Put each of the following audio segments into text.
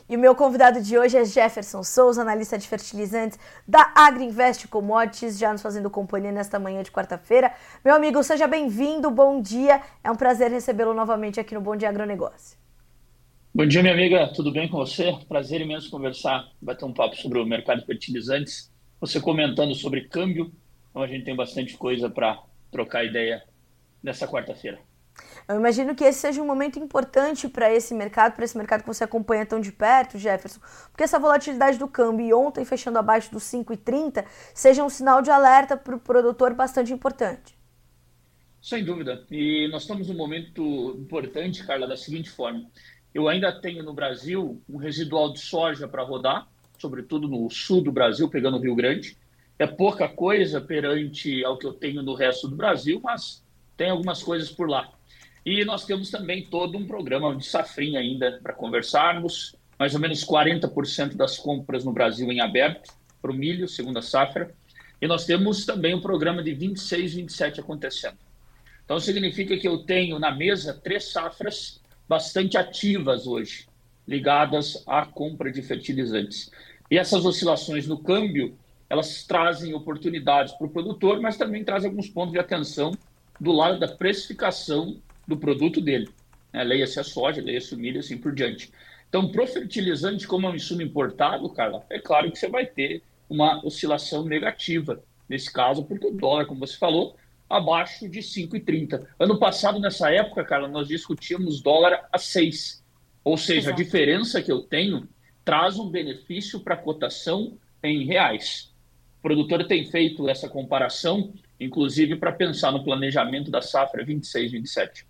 E o meu convidado de hoje é Jefferson Souza, analista de fertilizantes da Agriinvest Commodities, já nos fazendo companhia nesta manhã de quarta-feira. Meu amigo, seja bem-vindo, bom dia. É um prazer recebê-lo novamente aqui no Bom Dia Agronegócio. Bom dia, minha amiga. Tudo bem com você? Prazer imenso conversar, bater um papo sobre o mercado de fertilizantes. Você comentando sobre câmbio, então a gente tem bastante coisa para trocar ideia nessa quarta-feira. Eu imagino que esse seja um momento importante para esse mercado que você acompanha tão de perto, Jefferson, porque essa volatilidade do câmbio e ontem fechando abaixo dos 5,30 seja um sinal de alerta para o produtor bastante importante. Sem dúvida. E nós estamos num momento importante, Carla, da seguinte forma. Eu ainda tenho no Brasil um residual de soja para rodar, sobretudo no sul do Brasil, pegando o Rio Grande. É pouca coisa perante ao que eu tenho no resto do Brasil, mas tem algumas coisas por lá. E nós temos também todo um programa de safrinha ainda para conversarmos, mais ou menos 40% das compras no Brasil em aberto para o milho, segunda safra. E nós temos também um programa de 26, 27 acontecendo. Então, significa que eu tenho na mesa três safras bastante ativas hoje, ligadas à compra de fertilizantes. E essas oscilações no câmbio, elas trazem oportunidades para o produtor, mas também trazem alguns pontos de atenção do lado da precificação do produto dele. Leia-se a soja, leia-se o milho e assim por diante. Então, para o fertilizante, como é um insumo importado, Carla, é claro que você vai ter uma oscilação negativa nesse caso, porque o dólar, como você falou, abaixo de 5,30. Ano passado, nessa época, cara, nós discutíamos dólar a 6. Ou seja, a Exato. diferença que eu tenho traz um benefício para a cotação em reais. O produtor tem feito essa comparação, inclusive para pensar no planejamento da safra 26, 27.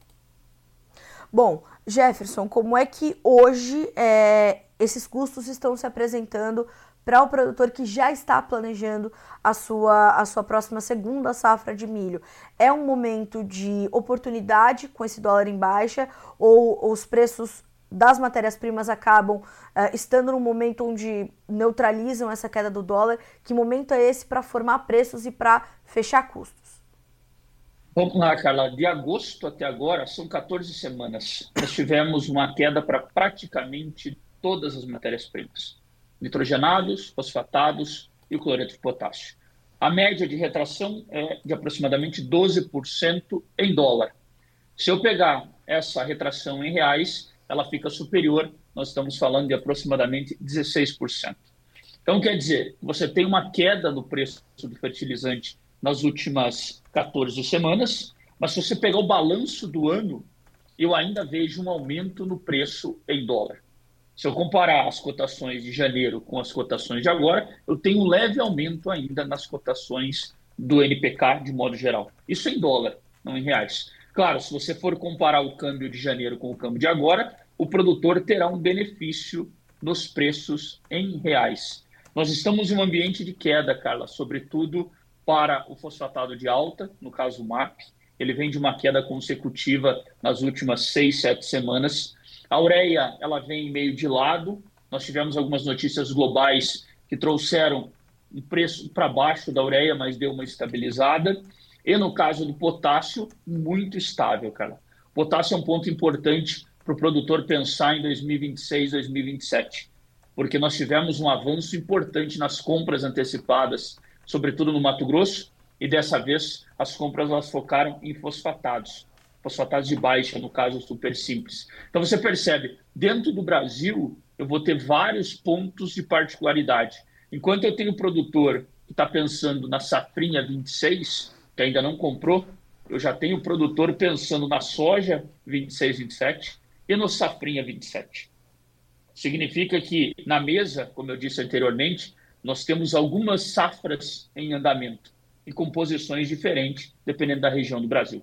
Bom, Jefferson, como é que hoje esses custos estão se apresentando para o produtor que já está planejando a sua próxima segunda safra de milho? É um momento de oportunidade com esse dólar em baixa ou os preços das matérias-primas acabam estando num momento onde neutralizam essa queda do dólar? Que momento é esse para formar preços e para fechar custos? Vamos lá, Carla. De agosto até agora são 14 semanas. Nós tivemos uma queda para praticamente todas as matérias-primas: nitrogenados, fosfatados e o cloreto de potássio. A média de retração é de aproximadamente 12% em dólar. Se eu pegar essa retração em reais, ela fica superior, nós estamos falando de aproximadamente 16%. Então, quer dizer, você tem uma queda no preço do fertilizante nas últimas 14 semanas, mas se você pegar o balanço do ano, eu ainda vejo um aumento no preço em dólar. Se eu comparar as cotações de janeiro com as cotações de agora, eu tenho um leve aumento ainda nas cotações do NPK de modo geral. Isso em dólar, não em reais. Claro, se você for comparar o câmbio de janeiro com o câmbio de agora, o produtor terá um benefício nos preços em reais. Nós estamos em um ambiente de queda, Carla, sobretudo para o fosfatado de alta, no caso o MAP. Ele vem de uma queda consecutiva nas últimas 6, 7 semanas. A ureia, ela vem meio de lado. Nós tivemos algumas notícias globais que trouxeram um preço para baixo da ureia, mas deu uma estabilizada. E no caso do potássio, muito estável, cara. Potássio é um ponto importante para o produtor pensar em 2026, 2027, porque nós tivemos um avanço importante nas compras antecipadas, sobretudo no Mato Grosso, e dessa vez as compras elas focaram em fosfatados de baixa, no caso super simples. Então você percebe, dentro do Brasil, eu vou ter vários pontos de particularidade. Enquanto eu tenho produtor que está pensando na safrinha 26, que ainda não comprou, eu já tenho produtor pensando na soja 26, 27 e no safrinha 27. Significa que na mesa, como eu disse anteriormente, nós temos algumas safras em andamento e com posições diferentes, dependendo da região do Brasil.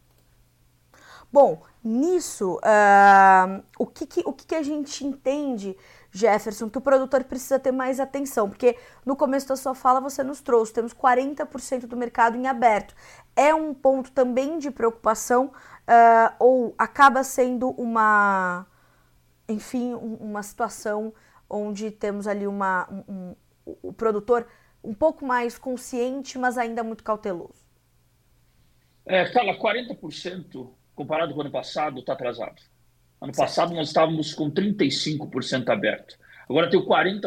Bom, nisso, o que a gente entende, Jefferson, que o produtor precisa ter mais atenção? Porque no começo da sua fala você nos trouxe, temos 40% do mercado em aberto. É um ponto também de preocupação ou acaba sendo enfim, uma situação onde temos ali o produtor um pouco mais consciente, mas ainda muito cauteloso? Carla, 40% comparado com o ano passado está atrasado. Ano Certo. passado nós estávamos com 35% aberto. Agora tem o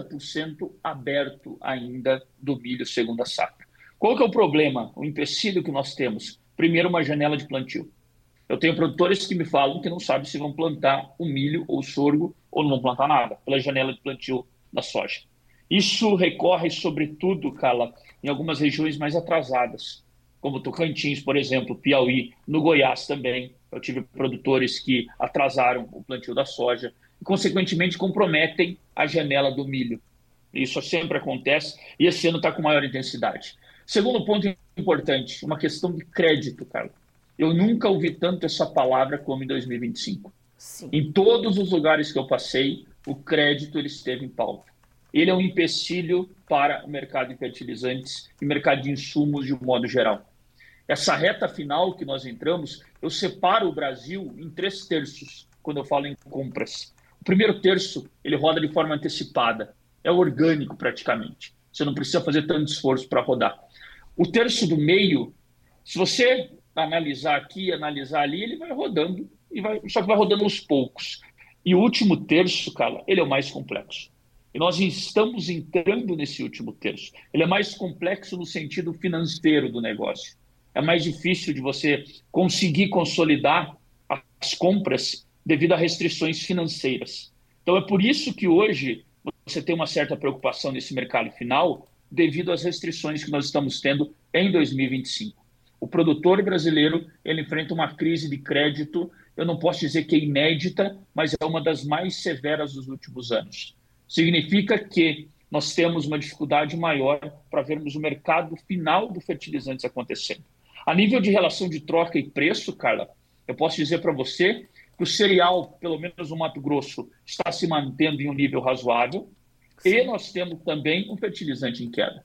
40% aberto ainda do milho segunda safra. Qual que é o problema, o empecilho que nós temos? Primeiro, uma janela de plantio. Eu tenho produtores que me falam que não sabem se vão plantar o milho ou o sorgo ou não vão plantar nada, pela janela de plantio da soja. Isso recorre, sobretudo, Carla, em algumas regiões mais atrasadas, como Tocantins, por exemplo, Piauí, no Goiás também. Eu tive produtores que atrasaram o plantio da soja e, consequentemente, comprometem a janela do milho. Isso sempre acontece e esse ano está com maior intensidade. Segundo ponto importante, uma questão de crédito, Carla. Eu nunca ouvi tanto essa palavra como em 2025. Sim. Em todos os lugares que eu passei, o crédito ele esteve em pauta. Ele é um empecilho para o mercado de fertilizantes e mercado de insumos de um modo geral. Essa reta final que nós entramos, eu separo o Brasil em 3 terços quando eu falo em compras. O primeiro terço, ele roda de forma antecipada, é orgânico praticamente. Você não precisa fazer tanto esforço para rodar. O terço do meio, se você analisar aqui, analisar ali, ele vai rodando, só que vai rodando aos poucos. E o último terço, cara, ele é o mais complexo. E nós estamos entrando nesse último terço. Ele é mais complexo no sentido financeiro do negócio. É mais difícil de você conseguir consolidar as compras devido a restrições financeiras. Então, é por isso que hoje você tem uma certa preocupação nesse mercado final, devido às restrições que nós estamos tendo em 2025. O produtor brasileiro ele enfrenta uma crise de crédito, eu não posso dizer que é inédita, mas é uma das mais severas dos últimos anos. Significa que nós temos uma dificuldade maior para vermos o mercado final do fertilizantes acontecendo. A nível de relação de troca e preço, Carla, eu posso dizer para você que o cereal, pelo menos no Mato Grosso, está se mantendo em um nível razoável e Sim. nós temos também um fertilizante em queda.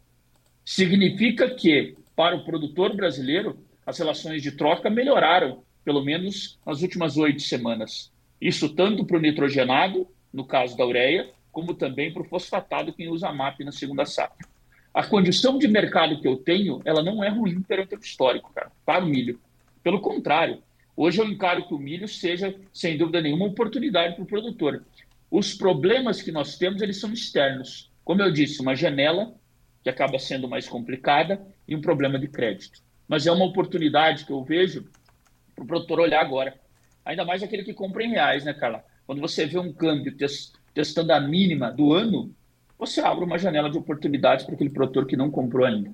Significa que, para o produtor brasileiro, as relações de troca melhoraram, pelo menos nas últimas 8 semanas. Isso tanto para o nitrogenado, no caso da ureia, como também para o fosfatado, quem usa a MAP na segunda safra. A condição de mercado que eu tenho, ela não é ruim perante o histórico, cara, para o milho. Pelo contrário, hoje eu encaro que o milho seja, sem dúvida nenhuma, uma oportunidade para o produtor. Os problemas que nós temos, eles são externos. Como eu disse, uma janela que acaba sendo mais complicada e um problema de crédito. Mas é uma oportunidade que eu vejo para o produtor olhar agora. Ainda mais aquele que compra em reais, né, Carla? Quando você vê um câmbio testando a mínima do ano, você abre uma janela de oportunidades para aquele produtor que não comprou ainda.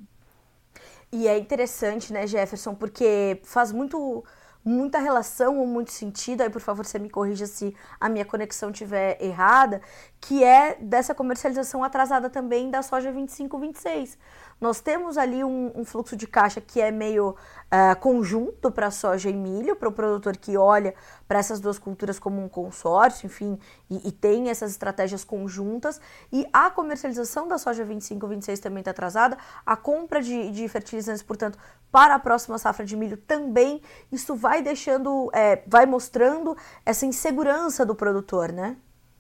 E é interessante, né, Jefferson, porque faz muita relação ou muito sentido, aí por favor você me corrija se a minha conexão estiver errada, que é dessa comercialização atrasada também da soja 25-26. Nós temos ali um fluxo de caixa que é meio conjunto para soja e milho, para o produtor que olha para essas duas culturas como um consórcio, enfim, e tem essas estratégias conjuntas. E a comercialização da soja 25-26 também está atrasada, a compra de fertilizantes, portanto, para a próxima safra de milho também. Isso vai deixando, vai mostrando essa insegurança do produtor, né?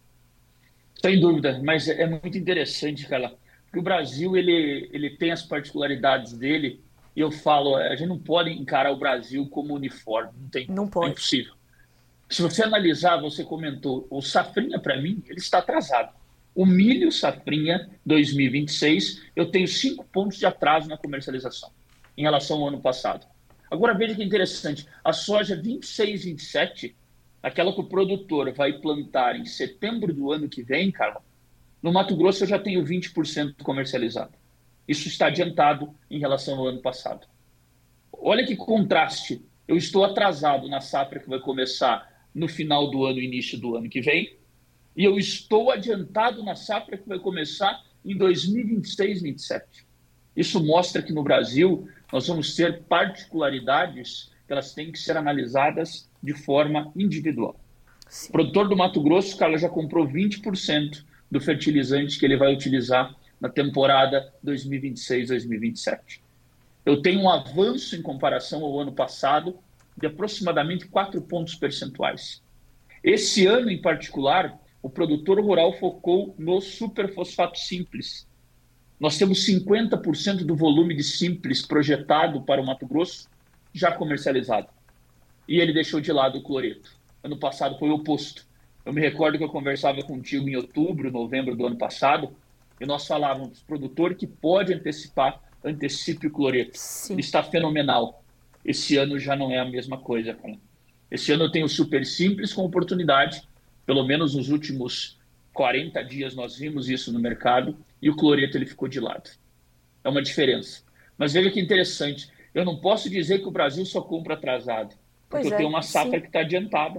Sem dúvida, mas é muito interessante, cara, porque o Brasil ele tem as particularidades dele, e eu falo, a gente não pode encarar o Brasil como uniforme, não tem Não como, é pode. impossível. Se você analisar, você comentou, o safrinha para mim, ele está atrasado. O milho safrinha 2026, eu tenho 5 pontos de atraso na comercialização em relação ao ano passado. Agora veja que interessante, a soja 26, 27, aquela que o produtor vai plantar em setembro do ano que vem, cara, no Mato Grosso eu já tenho 20% comercializado. Isso está adiantado em relação ao ano passado. Olha que contraste. Eu estou atrasado na safra que vai começar no final do ano, início do ano que vem, e eu estou adiantado na safra que vai começar em 2026, 27. Isso mostra que no Brasil nós vamos ter particularidades que elas têm que ser analisadas de forma individual. O Sim. produtor do Mato Grosso, cara, já comprou 20% do fertilizante que ele vai utilizar na temporada 2026-2027. Eu tenho um avanço em comparação ao ano passado de aproximadamente 4 pontos percentuais. Esse ano, em particular, o produtor rural focou no superfosfato simples. Nós temos 50% do volume de simples projetado para o Mato Grosso já comercializado. E ele deixou de lado o cloreto. Ano passado foi o oposto. Eu me recordo que eu conversava contigo em outubro, novembro do ano passado, e nós falávamos, produtor que pode antecipar, antecipe o cloreto. Ele Sim. está fenomenal. Esse ano já não é a mesma coisa, cara. Esse ano eu tenho super simples com oportunidade, pelo menos nos últimos 40 dias nós vimos isso no mercado, e o cloreto ele ficou de lado. É uma diferença. Mas veja que interessante, eu não posso dizer que o Brasil só compra atrasado, porque Pois eu tenho é, uma safra sim. que está adiantada.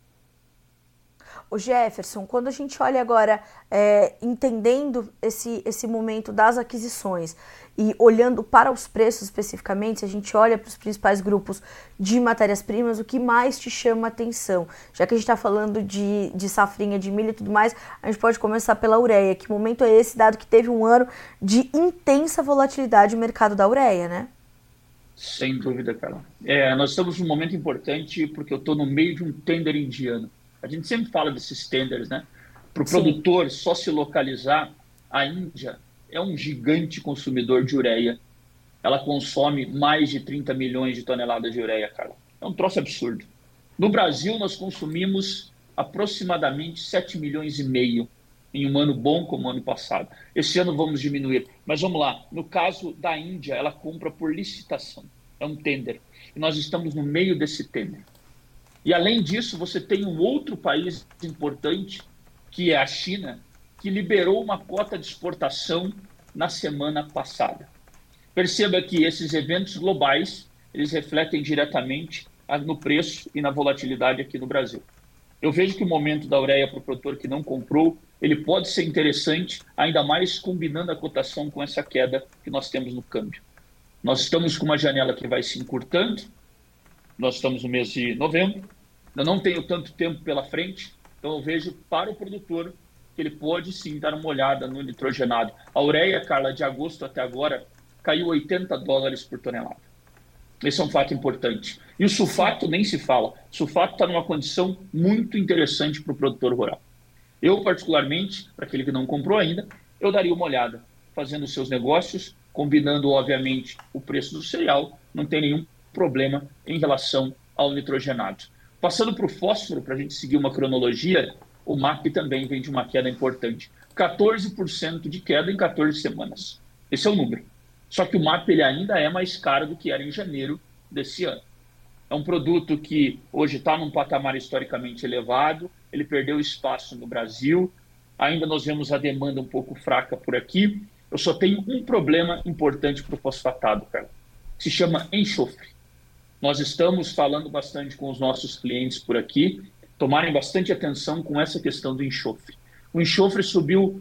O Jefferson, quando a gente olha agora, entendendo esse momento das aquisições e olhando para os preços especificamente, se a gente olha para os principais grupos de matérias-primas, o que mais te chama a atenção? Já que a gente está falando de safrinha de milho e tudo mais, a gente pode começar pela ureia. Que momento é esse, dado que teve um ano de intensa volatilidade no mercado da ureia, né? Sem dúvida, cara. Nós estamos num momento importante porque eu estou no meio de um tender indiano. A gente sempre fala desses tenders, né? Para o Sim. produtor só se localizar, a Índia é um gigante consumidor de ureia. Ela consome mais de 30 milhões de toneladas de ureia, cara. É um troço absurdo. No Brasil, nós consumimos aproximadamente 7 milhões e meio em um ano bom como o ano passado. Esse ano vamos diminuir. Mas vamos lá. No caso da Índia, ela compra por licitação. É um tender. E nós estamos no meio desse tender. E além disso, você tem um outro país importante, que é a China, que liberou uma cota de exportação na semana passada. Perceba que esses eventos globais, eles refletem diretamente no preço e na volatilidade aqui no Brasil. Eu vejo que o momento da ureia para o produtor que não comprou, ele pode ser interessante, ainda mais combinando a cotação com essa queda que nós temos no câmbio. Nós estamos com uma janela que vai se encurtando, nós estamos no mês de novembro, eu não tenho tanto tempo pela frente, então eu vejo para o produtor que ele pode sim dar uma olhada no nitrogenado. A ureia, Carla, de agosto até agora, caiu US$ 80 por tonelada. Esse é um fato importante. E o Sim. sulfato nem se fala. O sulfato está numa condição muito interessante para o produtor rural. Eu, particularmente, para aquele que não comprou ainda, eu daria uma olhada, fazendo os seus negócios, combinando, obviamente, o preço do cereal, não tem nenhum problema em relação ao nitrogenado. Passando para o fósforo, para a gente seguir uma cronologia, o MAP também vem de uma queda importante. 14% de queda em 14 semanas. Esse é o número. Só que o MAP ele ainda é mais caro do que era em janeiro desse ano. É um produto que hoje está num patamar historicamente elevado, ele perdeu espaço no Brasil, ainda nós vemos a demanda um pouco fraca por aqui. Eu só tenho um problema importante para o fosfatado, cara, que se chama enxofre. Nós estamos falando bastante com os nossos clientes por aqui, tomarem bastante atenção com essa questão do enxofre. O enxofre subiu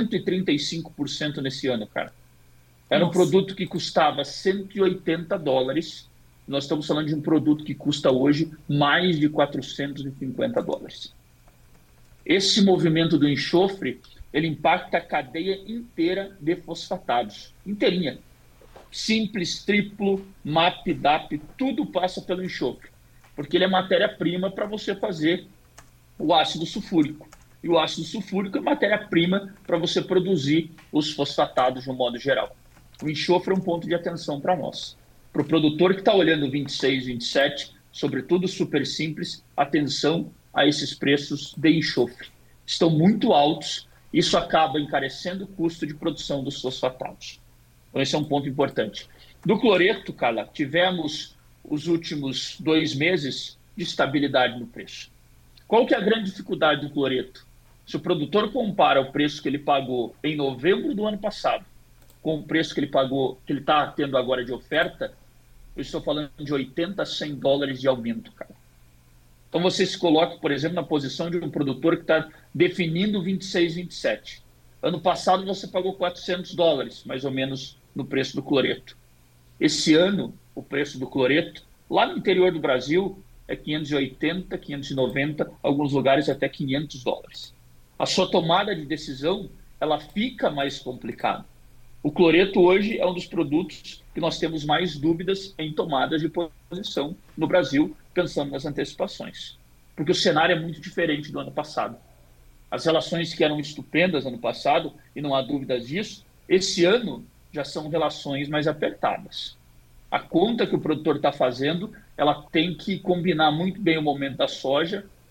135% nesse ano, cara. Era um Nossa. produto que custava US$ 180. Nós estamos falando de um produto que custa hoje mais de US$ 450. Esse movimento do enxofre, ele impacta a cadeia inteira de fosfatados, inteirinha. Simples, triplo, MAP, DAP, tudo passa pelo enxofre, porque ele é matéria-prima para você fazer o ácido sulfúrico. E o ácido sulfúrico é matéria-prima para você produzir os fosfatados de um modo geral. O enxofre é um ponto de atenção para nós. Para o produtor que está olhando 26, 27, sobretudo super simples, atenção a esses preços de enxofre. Estão muito altos, isso acaba encarecendo o custo de produção dos fosfatados. Então, esse é um ponto importante. Do cloreto, Carla, tivemos os últimos 2 meses de estabilidade no preço. Qual que é a grande dificuldade do cloreto? Se o produtor compara o preço que ele pagou em novembro do ano passado com o preço que ele pagou, que ele está tendo agora de oferta, eu estou falando de US$ 80 a US$ 100 de aumento, cara. Então você se coloca, por exemplo, na posição de um produtor que está definindo 26, 27. Ano passado você pagou US$ 400, mais ou menos, no preço do cloreto. Esse ano, o preço do cloreto, lá no interior do Brasil, é 580, 590, alguns lugares até US$ 500. A sua tomada de decisão, ela fica mais complicada. O cloreto hoje é um dos produtos que nós temos mais dúvidas em tomadas de posição no Brasil, pensando nas antecipações. Porque o cenário é muito diferente do ano passado. As relações que eram estupendas ano passado, e não há dúvidas disso, esse ano já são relações mais apertadas. A conta que o produtor está fazendo, ela tem que combinar muito bem o momento da soja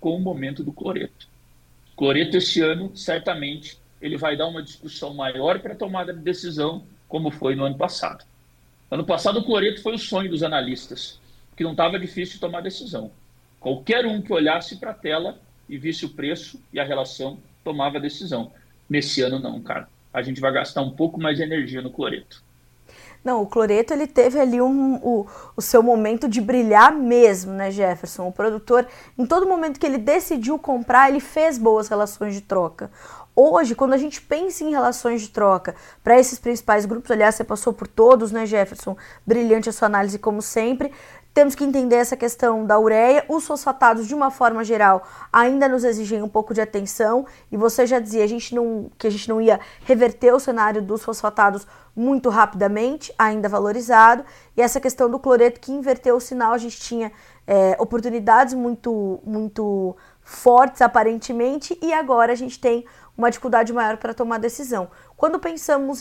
com o momento do cloreto. Cloreto esse ano, certamente, ele vai dar uma discussão maior para a tomada de decisão, como foi no ano passado. Ano passado, o cloreto foi o sonho dos analistas, que não estava difícil de tomar decisão. Qualquer um que olhasse para a tela e visse o preço e a relação, tomava decisão. Nesse ano, não, cara. A gente vai gastar um pouco mais de energia no cloreto. Não, o cloreto ele teve ali o seu momento de brilhar mesmo, né, Jefferson? O produtor, em todo momento que ele decidiu comprar, ele fez boas relações de troca. Hoje, quando a gente pensa em relações de troca para esses principais grupos, aliás, você passou por todos, né, Jefferson? Brilhante a sua análise, como sempre. Temos que entender essa questão da ureia. Os fosfatados, de uma forma geral, ainda nos exigem um pouco de atenção. E você já dizia que a gente não ia reverter o cenário dos fosfatados muito rapidamente, ainda valorizado. E essa questão do cloreto que inverteu o sinal, a gente tinha oportunidades muito fortes, aparentemente, e agora a gente tem uma dificuldade maior para tomar decisão. Quando pensamos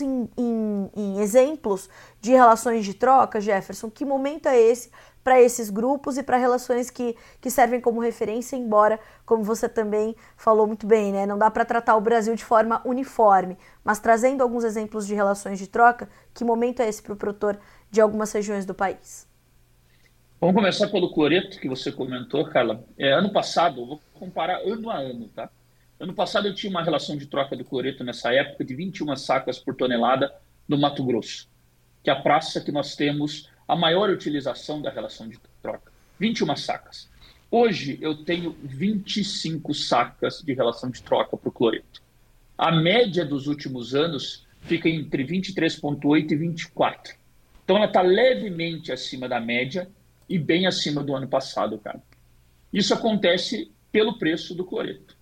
em exemplos de relações de troca, Jefferson, que momento é esse para esses grupos e para relações que servem como referência, embora, como você também falou muito bem, né, não dá para tratar o Brasil de forma uniforme, mas trazendo alguns exemplos de relações de troca, que momento é esse para o produtor de algumas regiões do país? Vamos começar pelo cloreto, que você comentou, Carla. Ano passado, vou comparar ano a ano, tá? Ano passado eu tinha uma relação de troca do cloreto nessa época de 21 sacas por tonelada no Mato Grosso, que é a praça que nós temos a maior utilização da relação de troca. 21 sacas. Hoje eu tenho 25 sacas de relação de troca para o cloreto. A média dos últimos anos fica entre 23,8 e 24. Então ela está levemente acima da média e bem acima do ano passado, cara. Isso acontece pelo preço do cloreto.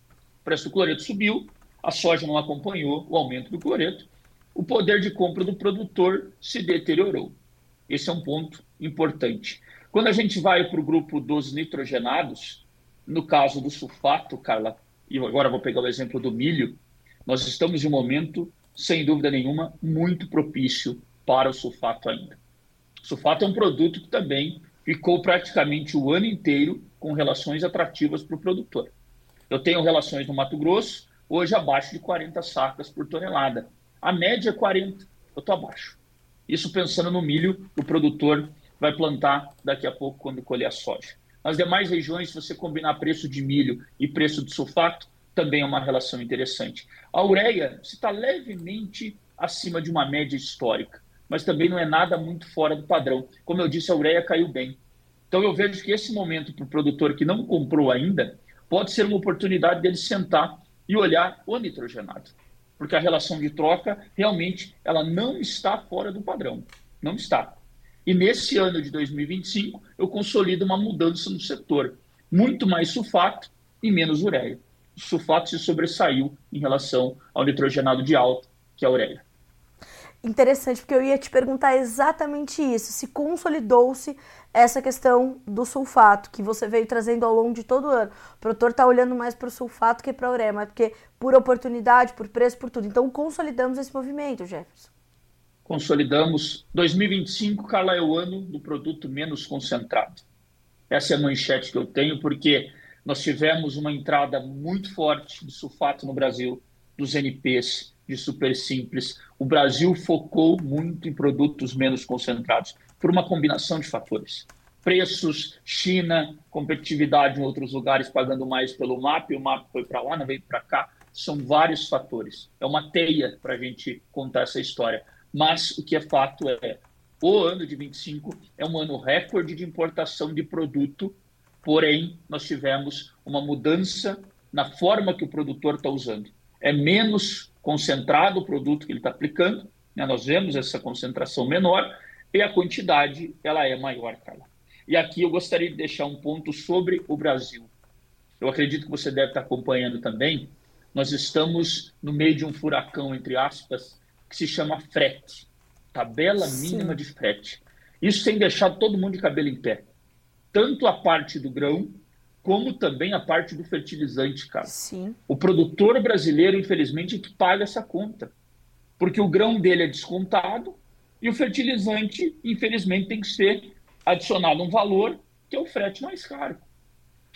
O preço do cloreto subiu, a soja não acompanhou o aumento do cloreto, o poder de compra do produtor se deteriorou. Esse é um ponto importante. Quando a gente vai para o grupo dos nitrogenados, no caso do sulfato, Carla, e agora vou pegar o exemplo do milho, nós estamos em um momento, sem dúvida nenhuma, muito propício para o sulfato ainda. O sulfato é um produto que também ficou praticamente o ano inteiro com relações atrativas para o produtor. Eu tenho relações no Mato Grosso, hoje abaixo de 40 sacas por tonelada. A média é 40, eu estou abaixo. Isso pensando no milho, o produtor vai plantar daqui a pouco quando colher a soja. Nas demais regiões, se você combinar preço de milho e preço de sulfato, também é uma relação interessante. A ureia está levemente acima de uma média histórica, mas também não é nada muito fora do padrão. Como eu disse, a ureia caiu bem. Então eu vejo que esse momento para o produtor que não comprou ainda pode ser uma oportunidade dele sentar e olhar o nitrogenado. Porque a relação de troca, realmente, ela não está fora do padrão. Não está. E nesse ano de 2025, eu consolido uma mudança no setor. Muito mais sulfato e menos ureia. O sulfato se sobressaiu em relação ao nitrogenado de alta, que é a ureia. Interessante, porque eu ia te perguntar exatamente isso, se consolidou-se essa questão do sulfato, que você veio trazendo ao longo de todo o ano. O produtor está olhando mais para o sulfato que para a ureia, mas porque por oportunidade, por preço, por tudo. Então, consolidamos esse movimento, Jefferson. Consolidamos. 2025, Carla, é o ano do produto menos concentrado. Essa é a manchete que eu tenho, porque nós tivemos uma entrada muito forte de sulfato no Brasil, dos NPs, de super simples. O Brasil focou muito em produtos menos concentrados, por uma combinação de fatores. Preços, China, competitividade em outros lugares pagando mais pelo MAP, o MAP foi para lá, não veio para cá. São vários fatores. É uma teia para a gente contar essa história. Mas o que é fato é, o ano de 25 é um ano recorde de importação de produto, porém nós tivemos uma mudança na forma que o produtor está usando. É menos concentrado o produto que ele está aplicando, né? Nós vemos essa concentração menor e a quantidade ela é maior, Carla. E aqui eu gostaria de deixar um ponto sobre o Brasil. Eu acredito que você deve estar acompanhando também. Nós estamos no meio de um furacão, entre aspas, que se chama frete, tabela mínima de frete. Isso tem deixado todo mundo de cabelo em pé. Tanto a parte do grão, como também a parte do fertilizante, cara. Sim. O produtor brasileiro, infelizmente, é que paga essa conta. Porque o grão dele é descontado e o fertilizante, infelizmente, tem que ser adicionado um valor, que é o frete mais caro.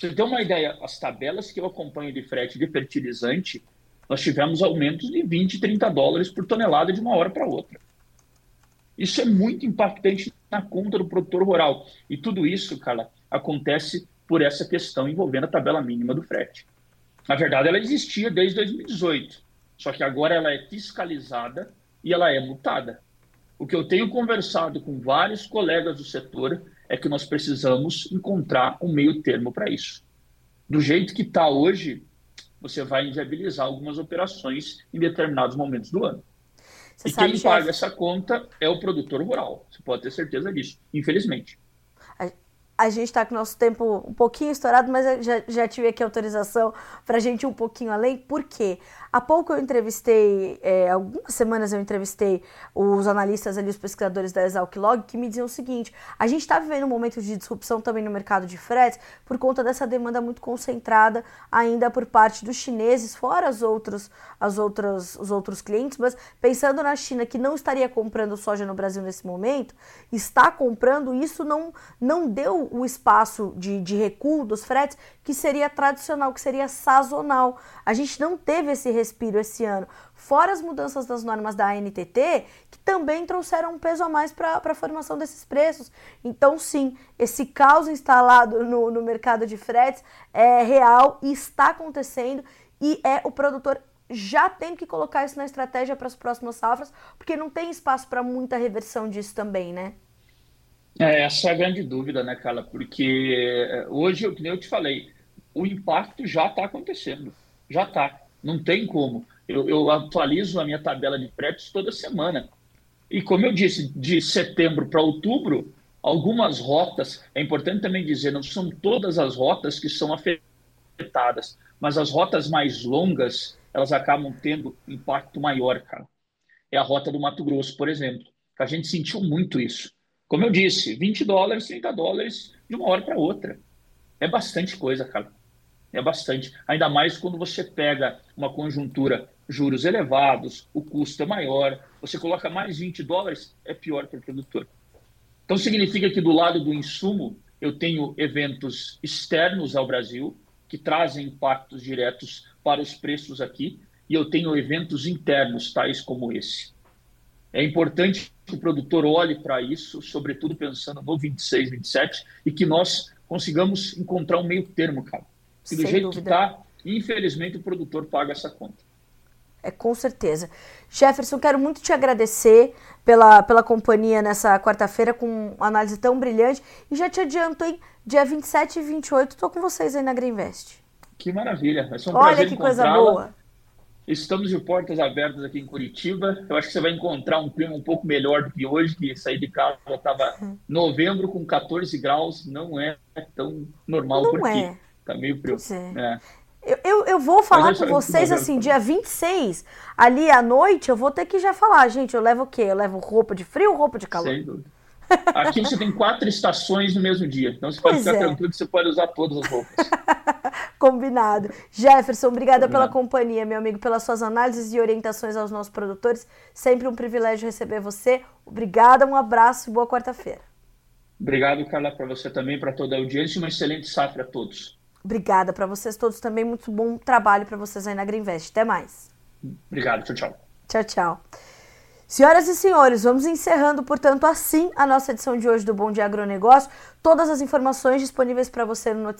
você ter uma ideia, as tabelas que eu acompanho de frete de fertilizante, nós tivemos aumentos de 20, $30 por tonelada de uma hora para outra. Isso é muito impactante na conta do produtor rural. E tudo isso, Carla, acontece por essa questão envolvendo a tabela mínima do frete. Na verdade, ela existia desde 2018, só que agora ela é fiscalizada e ela é multada. O que eu tenho conversado com vários colegas do setor é que nós precisamos encontrar um meio termo para isso. Do jeito que está hoje, você vai inviabilizar algumas operações em determinados momentos do ano. Você E sabe, quem paga chefe, essa conta é o produtor rural. Você pode ter certeza disso, infelizmente. a gente está com o nosso tempo um pouquinho estourado, mas eu já tive aqui autorização para a gente ir um pouquinho além. Por quê? Há pouco eu entrevistei, algumas semanas eu entrevistei os analistas ali, os pesquisadores da Exalc Log, que me diziam o seguinte: a gente está vivendo um momento de disrupção também no mercado de fretes por conta dessa demanda muito concentrada ainda por parte dos chineses, fora os outros clientes, mas pensando na China, que não estaria comprando soja no Brasil nesse momento, está comprando, isso não deu o espaço de recuo dos fretes que seria tradicional, que seria sazonal. A gente não teve esse respiro esse ano. Fora as mudanças das normas da ANTT, que também trouxeram um peso a mais para a formação desses preços. Então, sim, esse caos instalado no mercado de fretes é real e está acontecendo, e o produtor já tem que colocar isso na estratégia para as próximas safras, porque não tem espaço para muita reversão disso também, né? Essa é a grande dúvida, né, Carla? Porque hoje, que nem eu te falei, o impacto já está acontecendo. Já está. Não tem como. Eu atualizo a minha tabela de fretes toda semana. E como eu disse, de setembro para outubro, algumas rotas, é importante também dizer, não são todas as rotas que são afetadas, mas as rotas mais longas, elas acabam tendo impacto maior, cara. É a rota do Mato Grosso, por exemplo. A gente sentiu muito isso. Como eu disse, $20, $30 de uma hora para outra. É bastante coisa, cara. É bastante. Ainda mais quando você pega uma conjuntura, juros elevados, o custo é maior, você coloca mais $20, é pior para o produtor. Então, significa que do lado do insumo, eu tenho eventos externos ao Brasil, que trazem impactos diretos para os preços aqui, e eu tenho eventos internos, tais como esse. É importante que o produtor olhe para isso, sobretudo pensando no 26, 27, e que nós consigamos encontrar um meio termo, cara. E do Sem jeito que dúvida. está, infelizmente o produtor paga essa conta. Com certeza. Jefferson, quero muito te agradecer pela companhia nessa quarta-feira com uma análise tão brilhante. E já te adianto, hein? Dia 27 e 28, tô com vocês aí na Greenvest. Que maravilha. Vai ser um Olha prazer que coisa encontrá-la. boa. Estamos de portas abertas aqui em Curitiba. Eu acho que você vai encontrar um clima um pouco melhor do que hoje, que sair de casa estava novembro com 14 graus, não é tão normal por Não aqui. é. Está meio frio. Pois é. É. Eu vou Mas falar com é vocês novembro. assim, dia 26, ali à noite, eu vou ter que já falar, gente, eu levo o quê? Eu levo roupa de frio ou roupa de calor? Sem dúvida. Aqui você tem 4 estações no mesmo dia, então você pode Pois ficar é, tranquilo que você pode usar todas as roupas. combinado. Jefferson, obrigada pela Combinado. companhia, meu amigo, pelas suas análises e orientações aos nossos produtores. Sempre um privilégio receber você. Obrigada, um abraço e boa quarta-feira. Obrigado, Carla, para você também, para toda a audiência e uma excelente safra a todos. Obrigada para vocês todos também, muito bom trabalho para vocês aí na Greenvest. Até mais. Obrigado, tchau, tchau. Tchau, tchau. Senhoras e senhores, vamos encerrando, portanto, assim a nossa edição de hoje do Bom Dia Agronegócio. Todas as informações disponíveis para você no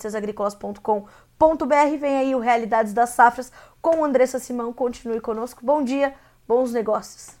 noticiasagricolas.com.br. Vem aí o Realidades das Safras com Andressa Simão. Continue conosco. Bom dia, bons negócios.